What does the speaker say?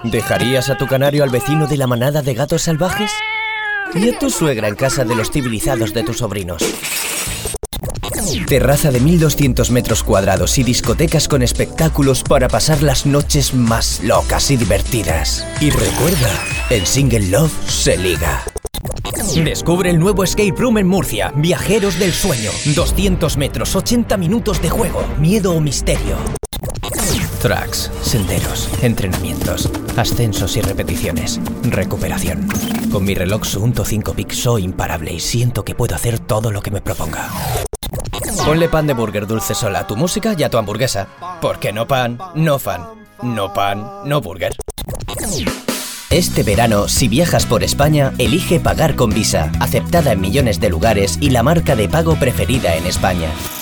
¿Dejarías a tu canario al vecino de la manada de gatos salvajes? ¿Y a tu suegra en casa de los civilizados de tus sobrinos? Terraza de 1200 metros cuadrados y discotecas con espectáculos para pasar las noches más locas y divertidas. Y recuerda, en Single Love se liga. Descubre el nuevo escape room en Murcia, Viajeros del Sueño. 200 metros, 80 minutos de juego, miedo o misterio. Tracks, senderos, entrenamientos, ascensos y repeticiones, recuperación. Con mi reloj Suunto 5 Peak soy imparable y siento que puedo hacer todo lo que me proponga. Ponle pan de burger dulce sola a tu música y a tu hamburguesa. Porque no pan, no fan. No pan, no burger. Este verano, si viajas por España, elige pagar con Visa, aceptada en millones de lugares y la marca de pago preferida en España.